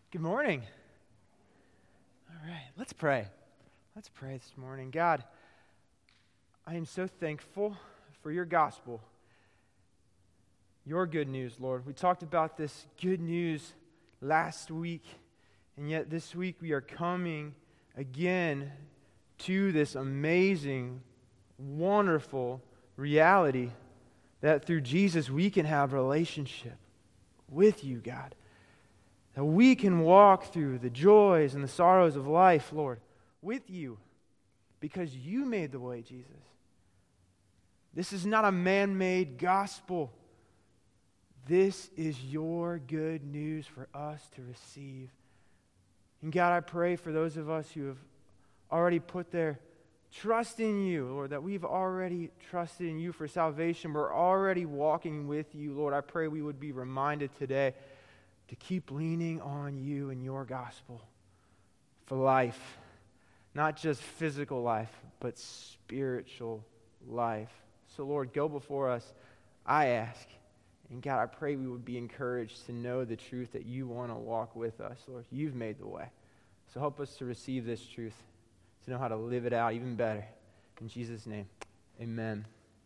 Good morning. All right, let's pray. Let's pray this morning. God, I am so thankful for your gospel, your good news, Lord. We talked about this good news last week, and yet this week we are coming again to this amazing, wonderful reality that through Jesus we can have a relationship with you, God. That we can walk through the joys and the sorrows of life, Lord, with you, because you made the way, Jesus. This is not a man-made gospel. This is your good news for us to receive. And God, I pray for those of us who have already put their trust in you, Lord, that we've already trusted in you for salvation. We're already walking with you, Lord. I pray we would be reminded today to keep leaning on you and your gospel for life. Not just physical life, but spiritual life. So, Lord, go before us, I ask. And God, I pray we would be encouraged to know the truth that you want to walk with us, Lord. You've made the way. So help us to receive this truth, to know how to live it out even better. In Jesus' name, amen.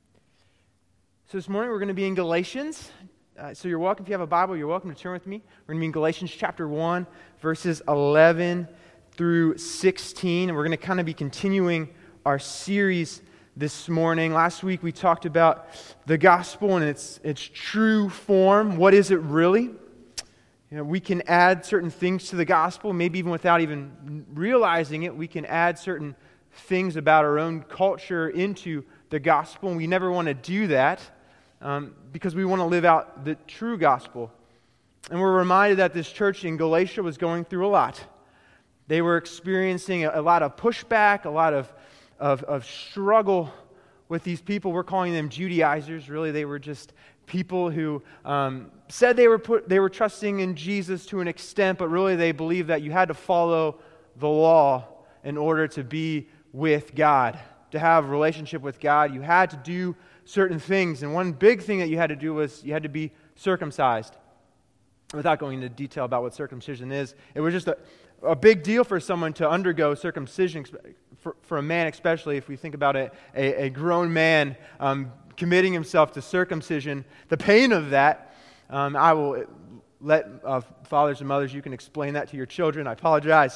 So this morning we're going to be in Galatians. So you're welcome, if you have a Bible, you're welcome to turn with me. We're going to be in Galatians chapter 1, verses 11 through 16. And we're going to kind of be continuing our series this morning. Last week we talked about the gospel and its true form. What is it really? You know, we can add certain things to the gospel, maybe even without even realizing it. We can add certain things about our own culture into the gospel, and we never want to do that. Because we want to live out the true gospel. And we're reminded that this church in Galatia was going through a lot. They were experiencing a lot of pushback, a lot of struggle with these people. We're calling them Judaizers. Really, they were just people who said they were trusting in Jesus to an extent, but really they believed that you had to follow the law in order to be with God. To have a relationship with God, you had to do certain things, and one big thing that you had to do was you had to be circumcised. Without going into detail about what circumcision is, it was just a big deal for someone to undergo circumcision, for a man especially, if we think about a grown man committing himself to circumcision. The pain of that, I will let fathers and mothers, you can explain that to your children, I apologize.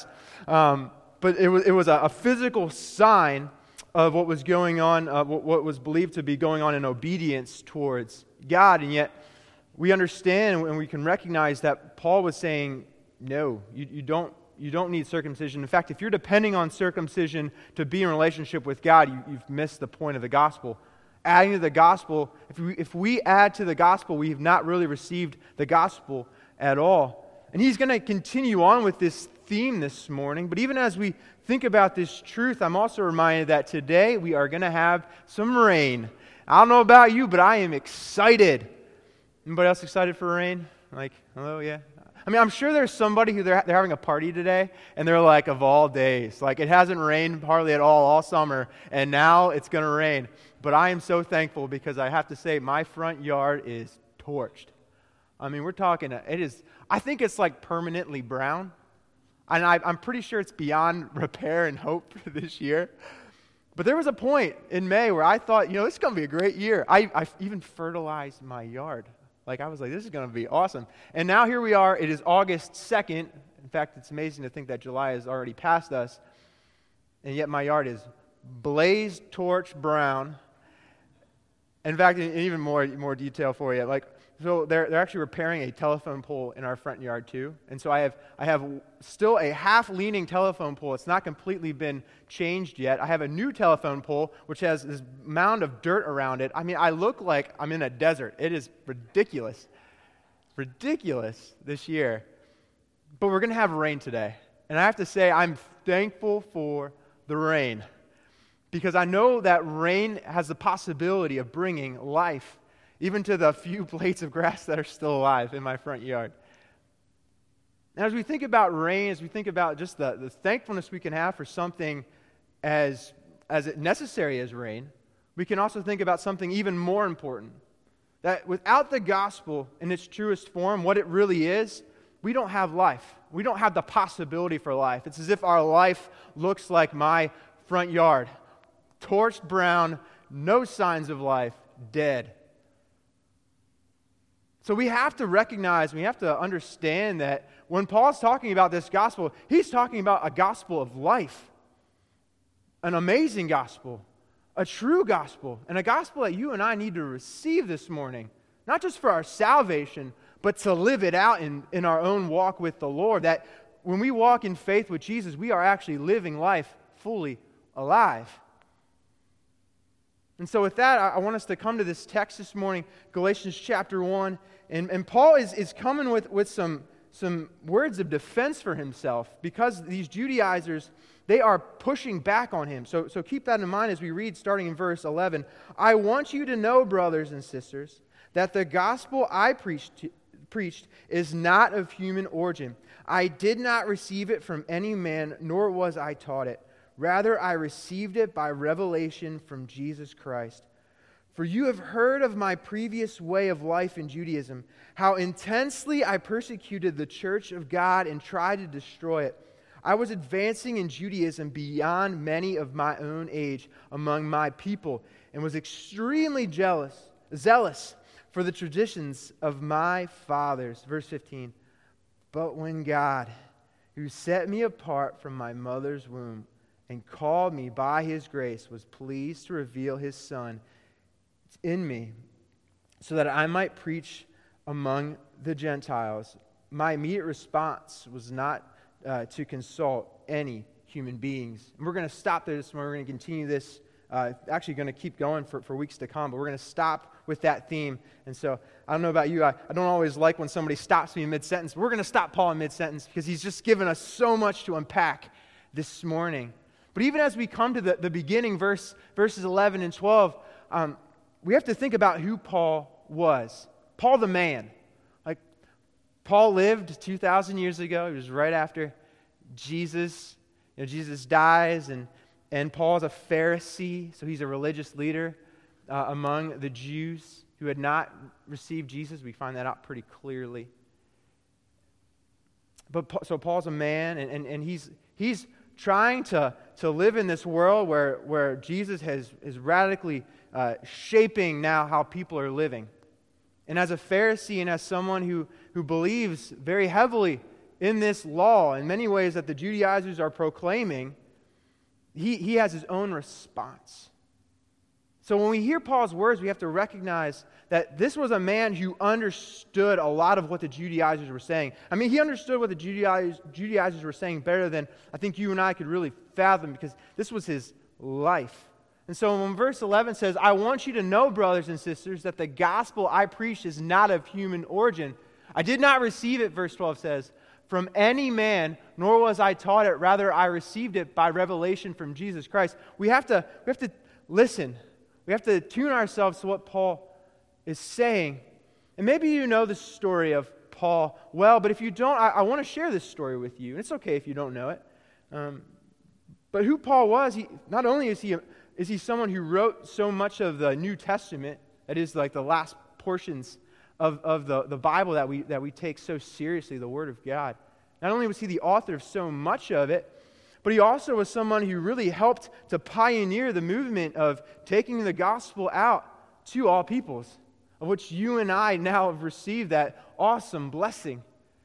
But it was a physical sign of what was going on, what was believed to be going on in obedience towards God. And yet, we understand and we can recognize that Paul was saying, no, you don't need circumcision. In fact, if you're depending on circumcision to be in relationship with God, you've missed the point of the gospel. Adding to the gospel, if we add to the gospel, we have not really received the gospel at all. And he's going to continue on with this theme this morning. But even as we think about this truth, I'm also reminded that today we are going to have some rain. I don't know about you, but I am excited. Anybody else excited for rain? Like, hello, yeah. I mean, I'm sure there's somebody who they're having a party today, and they're like, of all days. Like, it hasn't rained hardly at all summer, and now it's going to rain. But I am so thankful because I have to say, my front yard is torched. I mean, we're talking, I think it's like permanently brown. And I'm pretty sure it's beyond repair and hope for this year. But there was a point in May where I thought, this is going to be a great year. I even fertilized my yard. Like, I was like, this is going to be awesome. And now here we are. It is August 2nd. In fact, it's amazing to think that July has already passed us. And yet my yard is blazed torch brown. In fact, in even more detail for you, so they're actually repairing a telephone pole in our front yard too. And so I have still a half-leaning telephone pole. It's not completely been changed yet. I have a new telephone pole, which has this mound of dirt around it. I mean, I look like I'm in a desert. It is ridiculous. Ridiculous this year. But we're going to have rain today. And I have to say, I'm thankful for the rain. Because I know that rain has the possibility of bringing life even to the few blades of grass that are still alive in my front yard. And as we think about rain, as we think about just the thankfulness we can have for something as necessary as rain, we can also think about something even more important. That without the gospel in its truest form, what it really is, we don't have life. We don't have the possibility for life. It's as if our life looks like my front yard. Torched brown, no signs of life, dead. So we have to recognize, we have to understand that when Paul's talking about this gospel, he's talking about a gospel of life. An amazing gospel, a true gospel, and a gospel that you and I need to receive this morning. Not just for our salvation, but to live it out in our own walk with the Lord. That when we walk in faith with Jesus, we are actually living life fully alive. And so with that, I want us to come to this text this morning, Galatians chapter 1. And Paul is coming with some words of defense for himself because these Judaizers, they are pushing back on him. So keep that in mind as we read starting in verse 11. I want you to know, brothers and sisters, that the gospel I preached is not of human origin. I did not receive it from any man, nor was I taught it. Rather, I received it by revelation from Jesus Christ. For you have heard of my previous way of life in Judaism, how intensely I persecuted the church of God and tried to destroy it. I was advancing in Judaism beyond many of my own age among my people, and was extremely zealous for the traditions of my fathers. Verse 15. But when God, who set me apart from my mother's womb and called me by his grace, was pleased to reveal his Son in me, so that I might preach among the Gentiles, my immediate response was not to consult any human beings. And we're going to stop there this morning. We're going to continue this, actually going to keep going for weeks to come, but we're going to stop with that theme. And so, I don't know about you, I don't always like when somebody stops me in mid-sentence, but we're going to stop Paul in mid-sentence because he's just given us so much to unpack this morning. But even as we come to the beginning, verses 11 and 12, we have to think about who Paul was. Paul the man. Like, Paul lived 2,000 years ago. It was right after Jesus. Jesus dies, and Paul's a Pharisee, so he's a religious leader among the Jews who had not received Jesus. We find that out pretty clearly. So Paul's a man, and he's trying to live in this world where Jesus is radically shaping now how people are living. And as a Pharisee and as someone who believes very heavily in this law, in many ways that the Judaizers are proclaiming, he has his own response. So when we hear Paul's words, we have to recognize that this was a man who understood a lot of what the Judaizers were saying. I mean, he understood what the Judaizers were saying better than I think you and I could really fathom, because this was his life. And so when verse 11 says, I want you to know, brothers and sisters, that the gospel I preach is not of human origin. I did not receive it, verse 12 says, from any man, nor was I taught it. Rather, I received it by revelation from Jesus Christ. We have to listen. We have to tune ourselves to what Paul is saying. And maybe you know the story of Paul well, but if you don't, I want to share this story with you. And it's okay if you don't know it. But who Paul was, not only is he someone who wrote so much of the New Testament, that is like the last portions of the Bible that we take so seriously, the Word of God. Not only was he the author of so much of it, but he also was someone who really helped to pioneer the movement of taking the gospel out to all peoples, of which you and I now have received that awesome blessing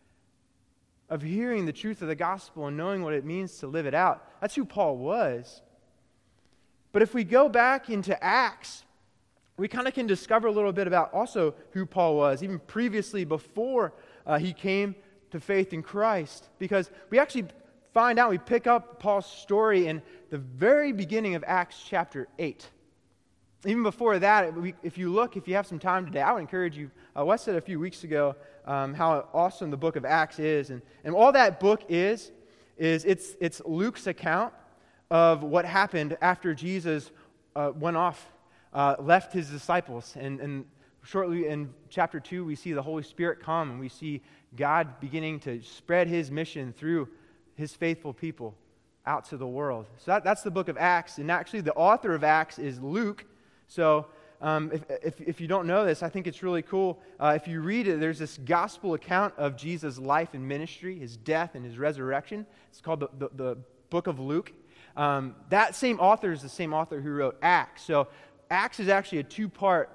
of hearing the truth of the gospel and knowing what it means to live it out. That's who Paul was. But if we go back into Acts, we kind of can discover a little bit about also who Paul was, even previously before he came to faith in Christ. Because we actually find out, we pick up Paul's story in the very beginning of Acts chapter 8. Even before that, if you have some time today, I would encourage you. Wes said a few weeks ago how awesome the book of Acts is. And all that book is it's Luke's account of what happened after Jesus went off, left his disciples. And shortly in chapter 2, we see the Holy Spirit come, and we see God beginning to spread his mission through his faithful people out to the world. So that's the book of Acts. And actually, the author of Acts is Luke. So if you don't know this, I think it's really cool. If you read it, there's this gospel account of Jesus' life and ministry, his death and his resurrection. It's called the book of Luke. That same author is the same author who wrote Acts. So Acts is actually a two-part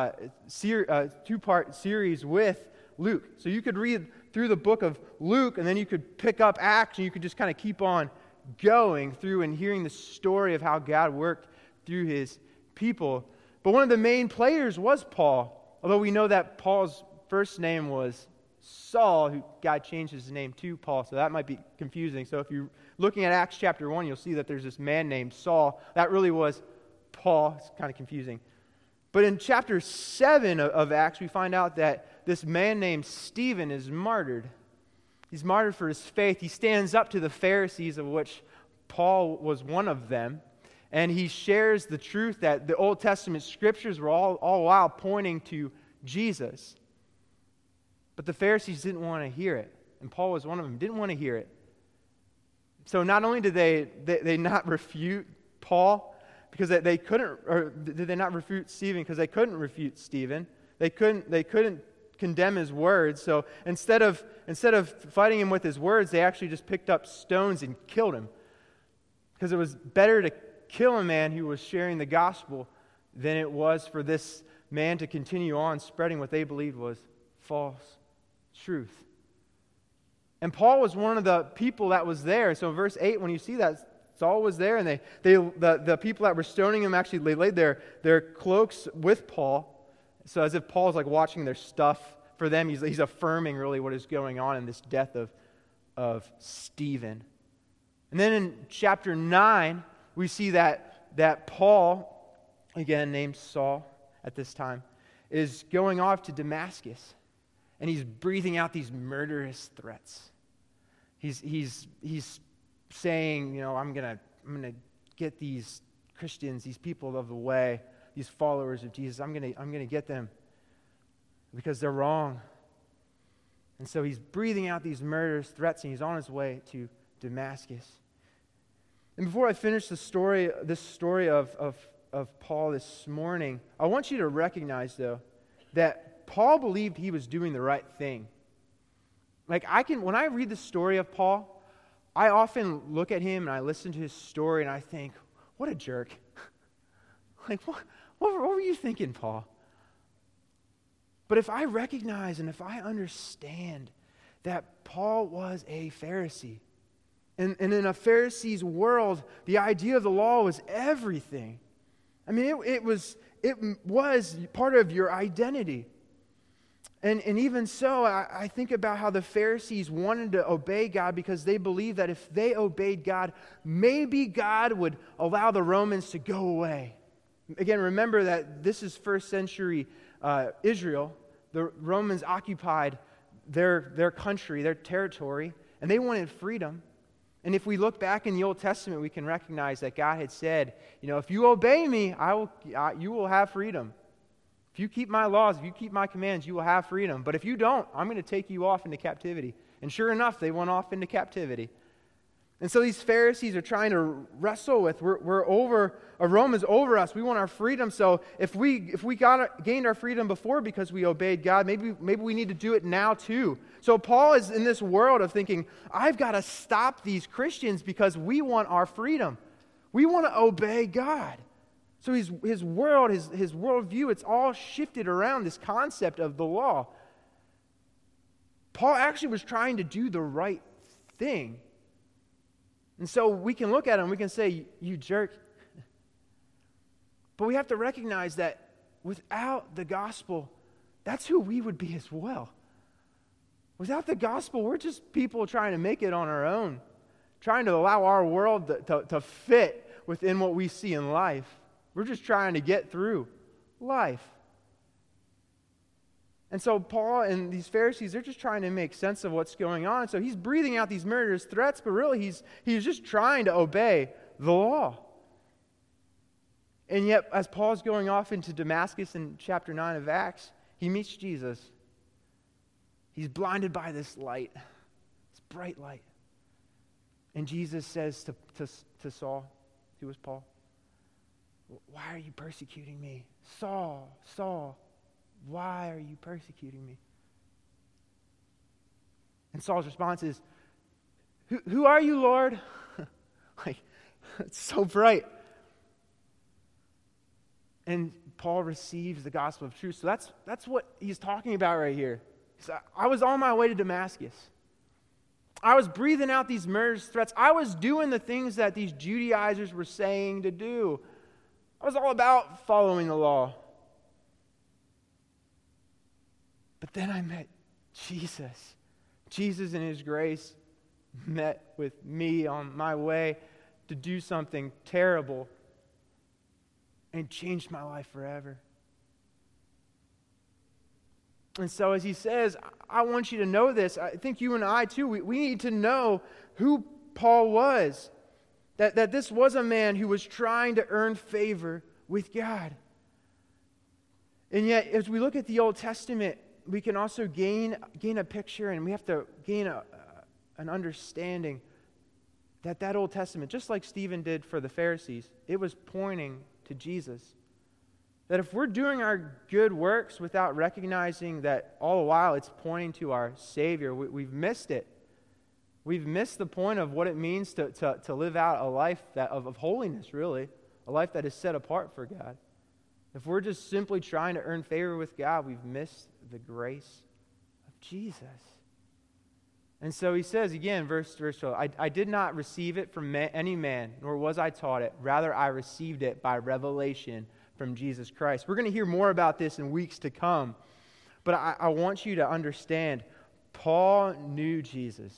series with Luke. So you could read through the book of Luke, and then you could pick up Acts, and you could just kind of keep on going through and hearing the story of how God worked through his people. But one of the main players was Paul, although we know that Paul's first name was Saul, who God changed his name to Paul, so that might be confusing. So if you're looking at Acts chapter 1, you'll see that there's this man named Saul. That really was Paul. It's kind of confusing. But in chapter 7 of Acts, we find out that this man named Stephen is martyred. He's martyred for his faith. He stands up to the Pharisees, of which Paul was one of them, and he shares the truth that the Old Testament scriptures were all while pointing to Jesus. But the Pharisees didn't want to hear it, and Paul was one of them, didn't want to hear it. So not only did they not refute Paul, because they couldn't, or did they not refute Stephen? Because they couldn't refute Stephen. They couldn't condemn his words. So instead of fighting him with his words, they actually just picked up stones and killed him. Because it was better to kill a man who was sharing the gospel than it was for this man to continue on spreading what they believed was false truth. And Paul was one of the people that was there. So in verse 8, when you see that, Saul was there, and the people that were stoning him actually laid their cloaks with Paul. So as if Paul's like watching their stuff for them, he's affirming really what is going on in this death of Stephen. And then in chapter 9, we see that Paul, again named Saul at this time, is going off to Damascus, and he's breathing out these murderous threats. He's saying, I'm gonna get these Christians, these people of the way, these followers of Jesus. I'm gonna get them because they're wrong. And so he's breathing out these murderous threats, and he's on his way to Damascus. And before I finish this story of Paul this morning, I want you to recognize, though, that Paul believed he was doing the right thing. When I read the story of Paul, I often look at him and I listen to his story and I think, what a jerk. What were you thinking, Paul? But if I recognize and if I understand that Paul was a Pharisee, and in a Pharisee's world, the idea of the law was everything. I mean, it was part of your identity. And even so, I think about how the Pharisees wanted to obey God because they believed that if they obeyed God, maybe God would allow the Romans to go away. Again, remember that this is first century Israel. The Romans occupied their country, their territory, and they wanted freedom. And if we look back in the Old Testament, we can recognize that God had said, if you obey me, you will have freedom. If you keep my laws, if you keep my commands, you will have freedom. But if you don't, I'm going to take you off into captivity. And sure enough, they went off into captivity. And so these Pharisees are trying to wrestle with, Rome's over us. We want our freedom. So if we gained our freedom before because we obeyed God, maybe we need to do it now too. So Paul is in this world of thinking, I've got to stop these Christians because we want our freedom. We want to obey God. So his world, his worldview, it's all shifted around this concept of the law. Paul actually was trying to do the right thing. And so we can look at him, we can say, you jerk. But we have to recognize that without the gospel, that's who we would be as well. Without the gospel, we're just people trying to make it on our own, trying to allow our world to fit within what we see in life. We're just trying to get through life. And so Paul and these Pharisees, they're just trying to make sense of what's going on. So he's breathing out these murderous threats, but really he's just trying to obey the law. And yet, as Paul's going off into Damascus in chapter 9 of Acts, he meets Jesus. He's blinded by this light, this bright light. And Jesus says to Saul, who was Paul, why are you persecuting me? Saul, Saul, why are you persecuting me? And Saul's response is, who are you, Lord? Like, it's so bright. And Paul receives the gospel of truth. So that's what he's talking about right here. I was on my way to Damascus. I was breathing out these murderous threats. I was doing the things that these Judaizers were saying to do. I was all about following the law. But then I met Jesus. Jesus in his grace met with me on my way to do something terrible and changed my life forever. And so as he says, I want you to know this. I think you and I too, we need to know who Paul was. That this was a man who was trying to earn favor with God. And yet, as we look at the Old Testament, we can also gain a picture, and we have to gain an understanding that Old Testament, just like Stephen did for the Pharisees, it was pointing to Jesus. That if we're doing our good works without recognizing that all the while it's pointing to our Savior, we've missed it. We've missed the point of what it means to live out a life of holiness, really. A life that is set apart for God. If we're just simply trying to earn favor with God, we've missed the grace of Jesus. And so he says again, verse 12, I did not receive it from any man, nor was I taught it. Rather, I received it by revelation from Jesus Christ. We're going to hear more about this in weeks to come. But I want you to understand, Paul knew Jesus.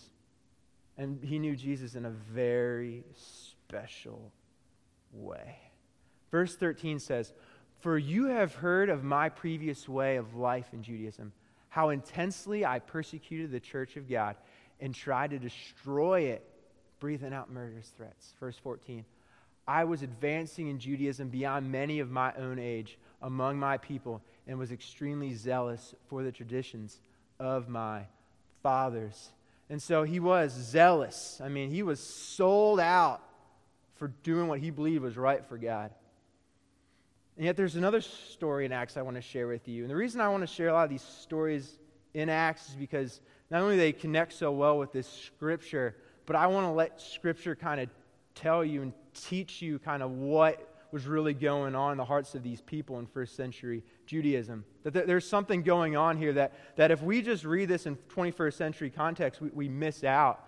And he knew Jesus in a very special way. Verse 13 says, "For you have heard of my previous way of life in Judaism, how intensely I persecuted the church of God and tried to destroy it, breathing out murderous threats." Verse 14, "I was advancing in Judaism beyond many of my own age among my people and was extremely zealous for the traditions of my fathers." And so he was zealous. I mean, he was sold out for doing what he believed was right for God. And yet there's another story in Acts I want to share with you. And the reason I want to share a lot of these stories in Acts is because not only they connect so well with this Scripture, but I want to let Scripture kind of tell you and teach you kind of what was really going on in the hearts of these people in first century Judaism. That there's something going on here that if we just read this in 21st century context, we miss out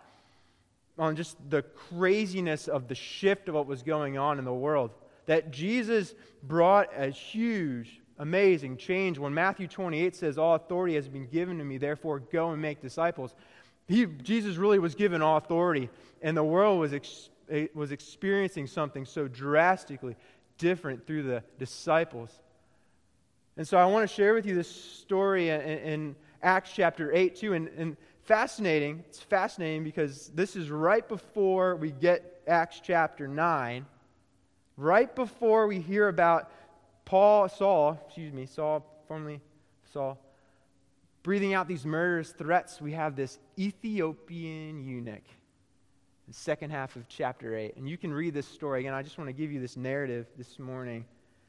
on just the craziness of the shift of what was going on in the world. That Jesus brought a huge, amazing change. When Matthew 28 says, "All authority has been given to me, therefore go and make disciples," Jesus really was given all authority, and the world was experiencing something so drastically different through the disciples. And so I want to share with you this story in Acts chapter 8 too, and fascinating. It's fascinating because this is right before we get Acts chapter 9. Right before we hear about Saul, formerly Saul, breathing out these murderous threats, we have this Ethiopian eunuch, the second half of chapter 8. And you can read this story. Again, I just want to give you this narrative this morning.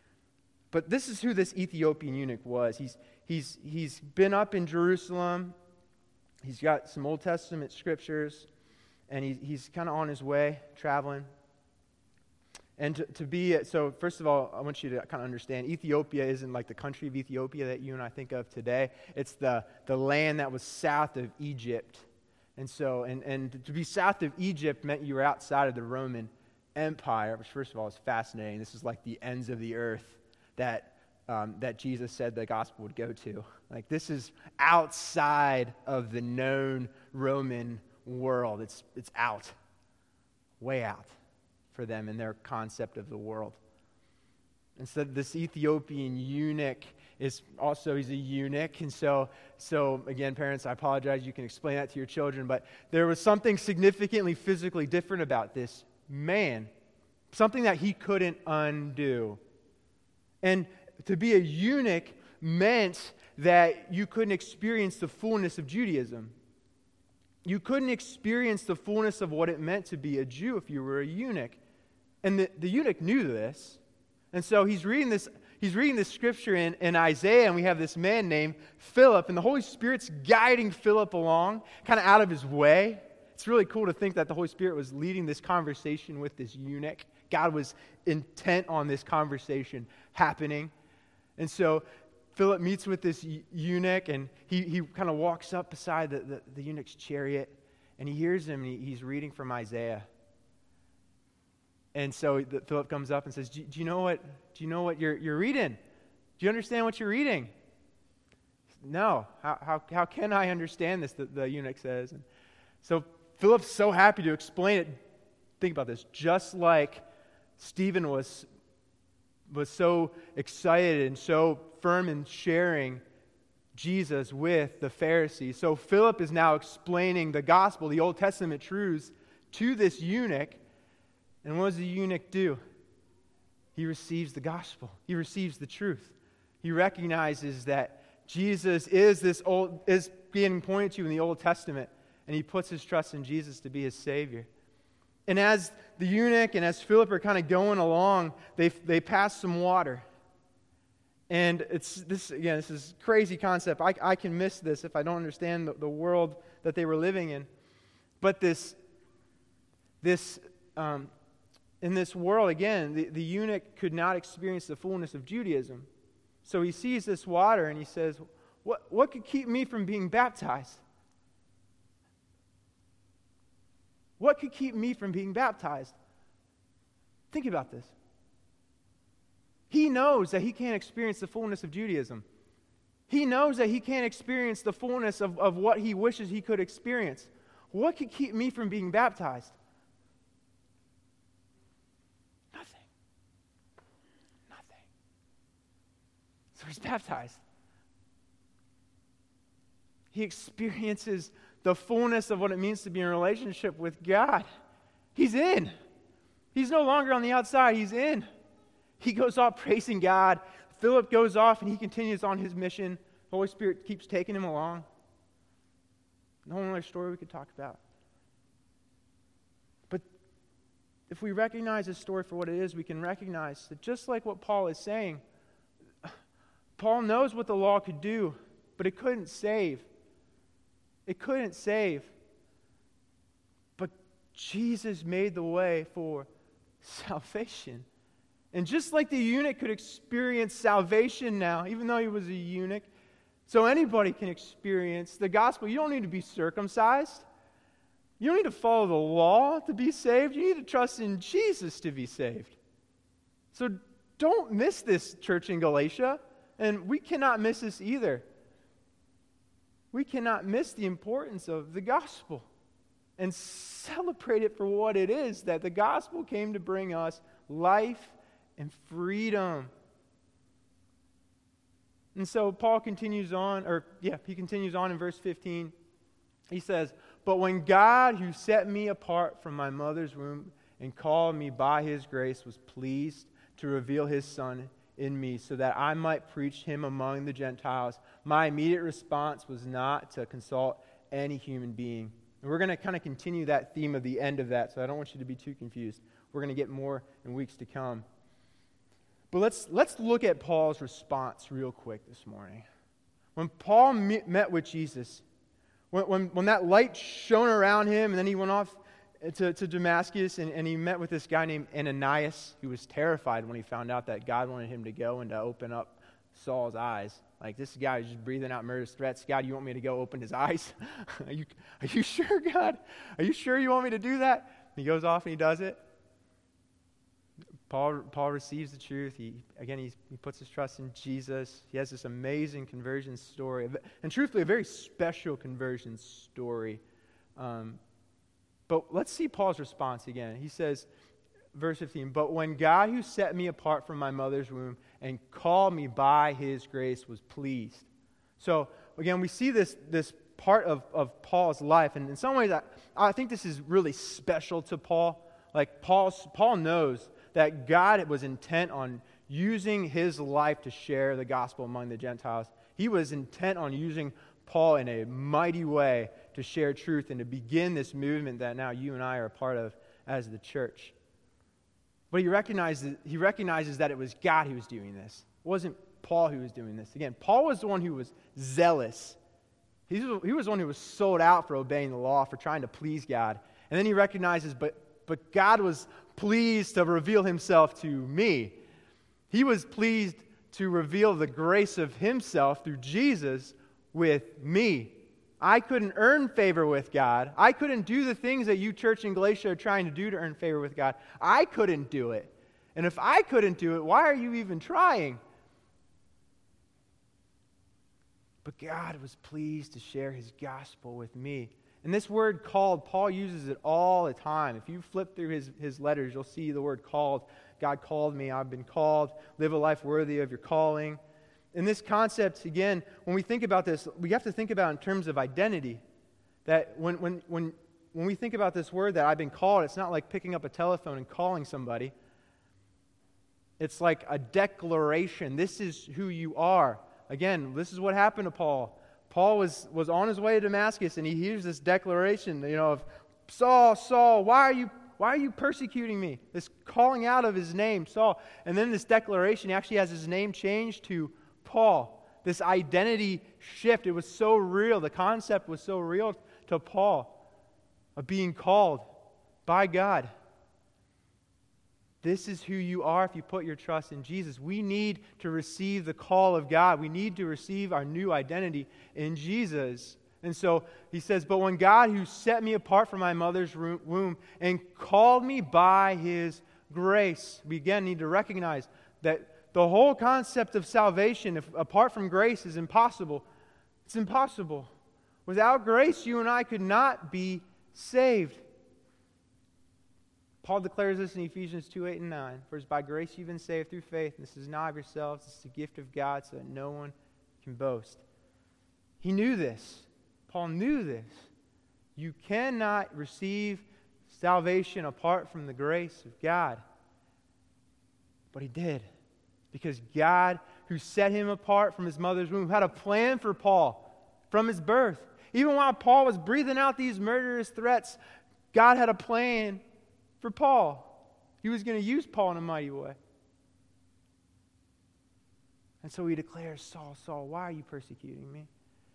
But this is who this Ethiopian eunuch was. He's been up in Jerusalem. He's got some Old Testament scriptures, and he's kind of on his way, traveling. And so first of all, I want you to kind of understand, Ethiopia isn't like the country of Ethiopia that you and I think of today. It's the land that was south of Egypt. And so, and to be south of Egypt meant you were outside of the Roman Empire, which first of all is fascinating. This is like the ends of the earth that Jesus said the gospel would go to. Like, this is outside of the known Roman world. It's out, way out for them in their concept of the world. And so this Ethiopian eunuch he's a eunuch. And so again, parents, I apologize, you can explain that to your children, but there was something significantly physically different about this man, something that he couldn't undo. And to be a eunuch meant that you couldn't experience the fullness of Judaism. You couldn't experience the fullness of what it meant to be a Jew if you were a eunuch. And the eunuch knew this. And so he's reading this scripture in Isaiah, and we have this man named Philip, and the Holy Spirit's guiding Philip along, kind of out of his way. It's really cool to think that the Holy Spirit was leading this conversation with this eunuch. God was intent on this conversation happening. And so Philip meets with this eunuch, and he kind of walks up beside the eunuch's chariot, and he hears him, and he's reading from Isaiah. And so Philip comes up and says, do you know what you're reading? Do you understand what you're reading? No. How can I understand this, the eunuch says. And so Philip's so happy to explain it. Think about this. Just like Stephen was so excited and so firm in sharing Jesus with the Pharisees, so Philip is now explaining the gospel, the Old Testament truths, to this eunuch. And what does the eunuch do? He receives the gospel. He receives the truth. He recognizes that Jesus is being pointed to in the Old Testament, and he puts his trust in Jesus to be his Savior. And as the eunuch and as Philip are kind of going along, they pass some water. And this is a crazy concept. I can miss this if I don't understand the world that they were living in. But in this world, again, the eunuch could not experience the fullness of Judaism. So he sees this water and he says, what could keep me from being baptized? What could keep me from being baptized? Think about this. He knows that he can't experience the fullness of Judaism. He knows that he can't experience the fullness of what he wishes he could experience. What could keep me from being baptized? Nothing. So he's baptized. He experiences the fullness of what it means to be in a relationship with God. He's in. He's no longer on the outside. He's in. He goes off praising God. Philip goes off and he continues on his mission. The Holy Spirit keeps taking him along. No other story we could talk about. But if we recognize this story for what it is, we can recognize that just like what Paul is saying, Paul knows what the law could do, but it couldn't save. It couldn't save. But Jesus made the way for salvation. And just like the eunuch could experience salvation now, even though he was a eunuch, so anybody can experience the gospel. You don't need to be circumcised. You don't need to follow the law to be saved. You need to trust in Jesus to be saved. So don't miss this, church in Galatia. And we cannot miss this either. We cannot miss the importance of the gospel and celebrate it for what it is, that the gospel came to bring us life and freedom. And so Paul continues on, he continues on in verse 15. He says, "But when God, who set me apart from my mother's womb and called me by his grace, was pleased to reveal his Son in me so that I might preach him among the Gentiles, my immediate response was not to consult any human being." And we're going to kind of continue that theme of the end of that, so I don't want you to be too confused. We're going to get more in weeks to come. But let's look at Paul's response real quick this morning. When Paul met with Jesus, when that light shone around him, and then he went off to Damascus, and he met with this guy named Ananias, who was terrified when he found out that God wanted him to go and to open up Saul's eyes. Like, this guy is just breathing out murderous threats. God, you want me to go open his eyes? Are you sure, God? Are you sure you want me to do that? And he goes off and he does it. Paul receives the truth. He puts his trust in Jesus. He has this amazing conversion story, and truthfully, a very special conversion story. But let's see Paul's response again. He says, verse 15, "But when God, who set me apart from my mother's womb and called me by his grace, was pleased." So again, we see this part of Paul's life, and in some ways, I think this is really special to Paul. Like, Paul knows that God was intent on using his life to share the gospel among the Gentiles. He was intent on using Paul in a mighty way to share truth and to begin this movement that now you and I are a part of as the church. But he recognizes that it was God who was doing this. It wasn't Paul who was doing this. Again, Paul was the one who was zealous. He was the one who was sold out for obeying the law, for trying to please God. And then he recognizes, but God was pleased to reveal himself to me. He was pleased to reveal the grace of himself through Jesus with me. I couldn't earn favor with God. I couldn't do the things that you, church in Galatia, are trying to do to earn favor with God. I couldn't do it. And if I couldn't do it, why are you even trying? But God was pleased to share his gospel with me. And this word called, Paul uses it all the time. If you flip through his letters, you'll see the word called. God called me, I've been called. Live a life worthy of your calling. And this concept, again, when we think about this, we have to think about it in terms of identity. That when we think about this word that I've been called, it's not like picking up a telephone and calling somebody. It's like a declaration. This is who you are. Again, this is what happened to Paul. Paul was on his way to Damascus, and he hears this declaration, of Saul, Saul, why are you persecuting me? This calling out of his name, Saul. And then this declaration, he actually has his name changed to Paul. This identity shift, it was so real. The concept was so real to Paul of being called by God. This is who you are if you put your trust in Jesus. We need to receive the call of God. We need to receive our new identity in Jesus. And so he says, but when God, who set me apart from my mother's womb and called me by his grace, we again need to recognize that the whole concept of salvation, apart from grace, is impossible. It's impossible. Without grace, you and I could not be saved. Paul declares this in Ephesians 2:8 and 9. For it's by grace you've been saved through faith, and this is not of yourselves, it's the gift of God, so that no one can boast. He knew this. Paul knew this. You cannot receive salvation apart from the grace of God. But he did. Because God, who set him apart from his mother's womb, had a plan for Paul from his birth. Even while Paul was breathing out these murderous threats, God had a plan for Paul. He was going to use Paul in a mighty way. And so he declares, Saul, Saul, why are you persecuting me?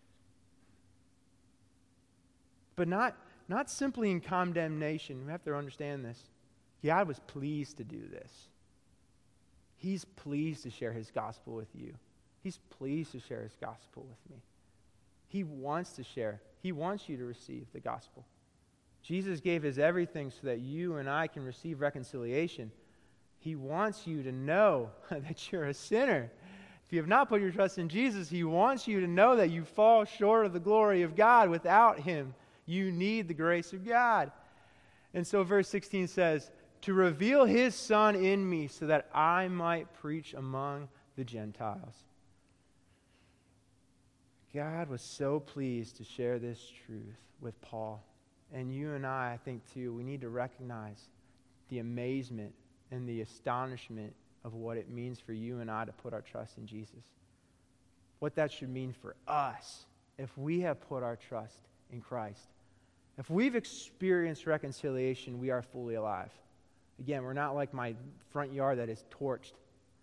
But not simply in condemnation. We have to understand this. God was pleased to do this. He's pleased to share his gospel with you. He's pleased to share his gospel with me. He wants to share. He wants you to receive the gospel. Jesus gave his everything so that you and I can receive reconciliation. He wants you to know that you're a sinner. If you have not put your trust in Jesus, he wants you to know that you fall short of the glory of God. Without him, you need the grace of God. And so verse 16 says, to reveal his Son in me so that I might preach among the Gentiles. God was so pleased to share this truth with Paul. And you and I think too, we need to recognize the amazement and the astonishment of what it means for you and I to put our trust in Jesus. What that should mean for us if we have put our trust in Christ. If we've experienced reconciliation, we are fully alive. Again, we're not like my front yard that is torched.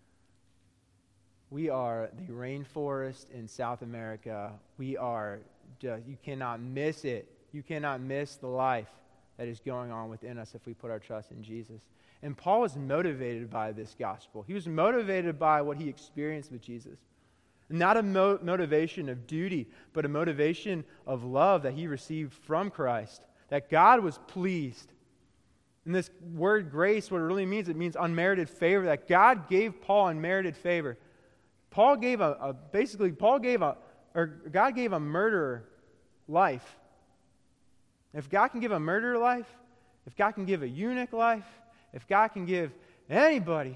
We are the rainforest in South America. We are just, you cannot miss it. You cannot miss the life that is going on within us if we put our trust in Jesus. And Paul was motivated by this gospel. He was motivated by what he experienced with Jesus. Not a motivation of duty, but a motivation of love that he received from Christ. That God was pleased. And this word grace, what it really means, it means unmerited favor. That God gave Paul unmerited favor. God gave a murderer life. If God can give a murderer life, if God can give a eunuch life, if God can give anybody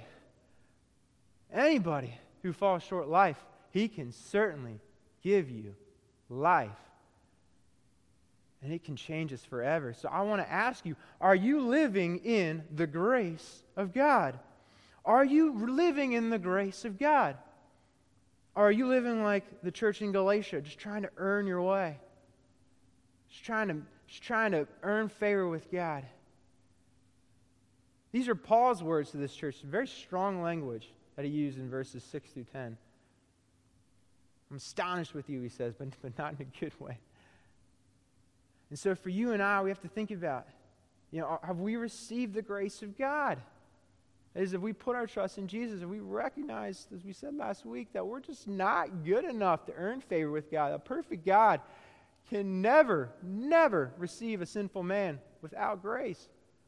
who falls short life, he can certainly give you life. And it can change us forever. So I want to ask you, are you living in the grace of God? Are you living in the grace of God? Or are you living like the church in Galatia, just trying to earn your way? Just trying to earn favor with God? These are Paul's words to this church, very strong language that he used in verses 6 through 10. I'm astonished with you, he says, but not in a good way. And so for you and I, we have to think about, have we received the grace of God? That is, if we put our trust in Jesus, if we recognize, as we said last week, that we're just not good enough to earn favor with God. A perfect God can never receive a sinful man without grace.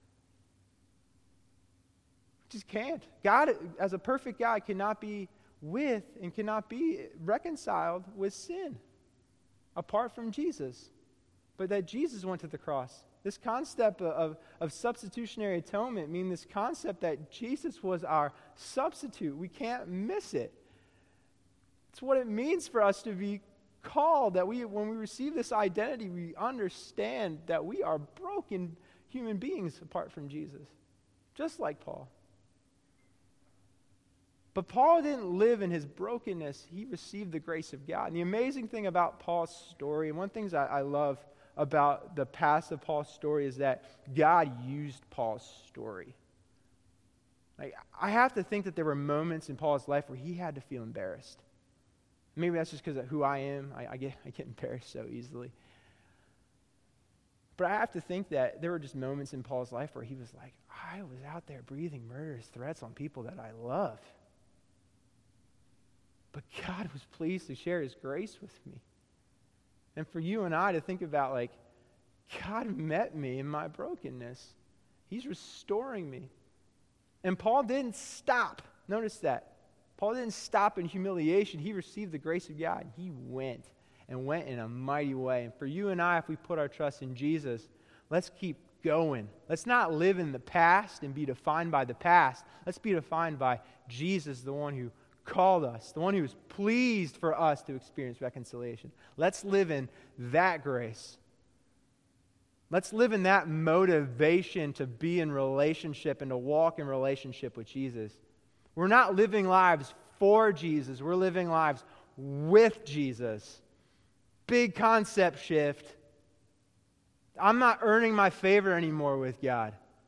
Just can't. God, as a perfect God, cannot be with and cannot be reconciled with sin apart from Jesus. But that Jesus went to the cross. This concept of substitutionary atonement means this concept that Jesus was our substitute. We can't miss it. It's what it means for us to be called, that when we receive this identity, we understand that we are broken human beings apart from Jesus, just like Paul. But Paul didn't live in his brokenness. He received the grace of God. And the amazing thing about Paul's story, and one of the things I love about the past of Paul's story, is that God used Paul's story. I have to think that there were moments in Paul's life where he had to feel embarrassed. Maybe that's just because of who I am. I get embarrassed so easily. But I have to think that there were just moments in Paul's life where he was like, I was out there breathing murderous threats on people that I love. But God was pleased to share his grace with me. And for you and I to think about, God met me in my brokenness. He's restoring me. And Paul didn't stop. Notice that. Paul didn't stop in humiliation. He received the grace of God. He went in a mighty way. And for you and I, if we put our trust in Jesus, let's keep going. Let's not live in the past and be defined by the past. Let's be defined by Jesus, the one who called us, the one who was pleased for us to experience reconciliation. Let's live in that grace. Let's live in that motivation to be in relationship and to walk in relationship with Jesus. We're not living lives for Jesus. We're living lives with Jesus. Big concept shift. I'm not earning my favor anymore with God.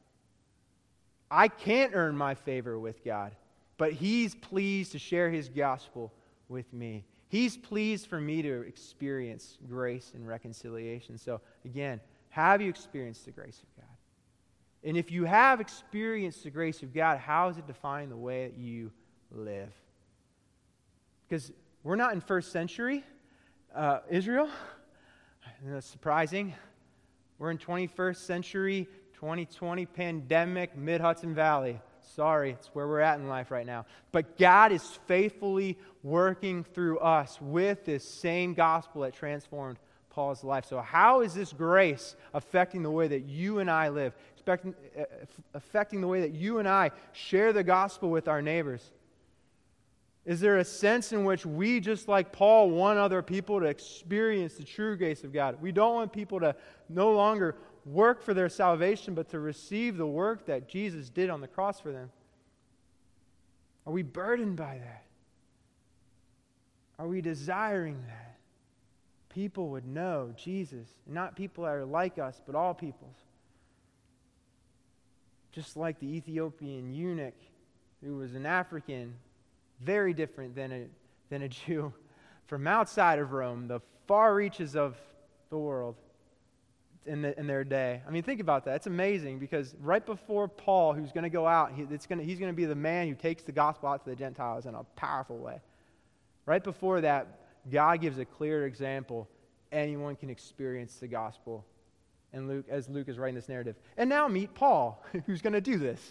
I can't earn my favor with God. But he's pleased to share his gospel with me. He's pleased for me to experience grace and reconciliation. So again, have you experienced the grace of God? And if you have experienced the grace of God, how is it defining the way that you live? Because we're not in first century Israel. That's surprising. We're in 21st century, 2020 pandemic, mid-Hudson Valley. Sorry, it's where we're at in life right now. But God is faithfully working through us with this same gospel that transformed Paul's life. So how is this grace affecting the way that you and I live? Affecting the way that you and I share the gospel with our neighbors? Is there a sense in which we, just like Paul, want other people to experience the true grace of God? We don't want people to no longer work for their salvation, but to receive the work that Jesus did on the cross for them. Are we burdened by that? Are we desiring that people would know Jesus, not people that are like us, but all peoples? Just like the Ethiopian eunuch, who was an African, very different than a Jew from outside of Rome, the far reaches of the world. In their day. I mean, think about that. It's amazing because right before Paul, who's going to go out, he's going to be the man who takes the gospel out to the Gentiles in a powerful way. Right before that, God gives a clear example. Anyone can experience the gospel. And as Luke is writing this narrative. And now meet Paul, who's going to do this.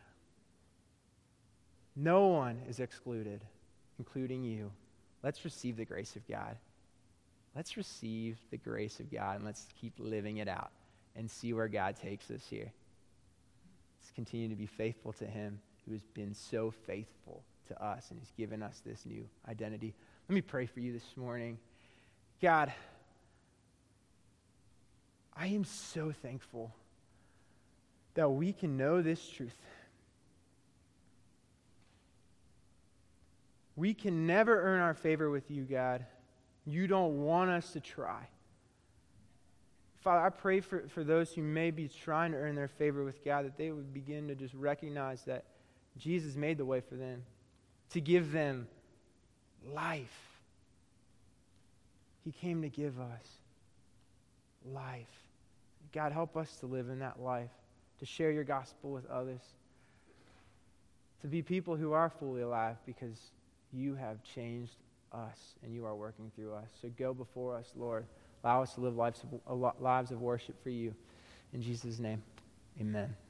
No one is excluded, including you. Let's receive the grace of God. Let's receive the grace of God and let's keep living it out and see where God takes us here. Let's continue to be faithful to him who has been so faithful to us and has given us this new identity. Let me pray for you this morning. God, I am so thankful that we can know this truth. We can never earn our favor with you, God. You don't want us to try. Father, I pray for those who may be trying to earn their favor with God, that they would begin to just recognize that Jesus made the way for them, to give them life. He came to give us life. God, help us to live in that life, to share your gospel with others, to be people who are fully alive because you have changed us and you are working through us. So go before us, Lord. Allow us to live lives of worship for you. In Jesus' name, amen.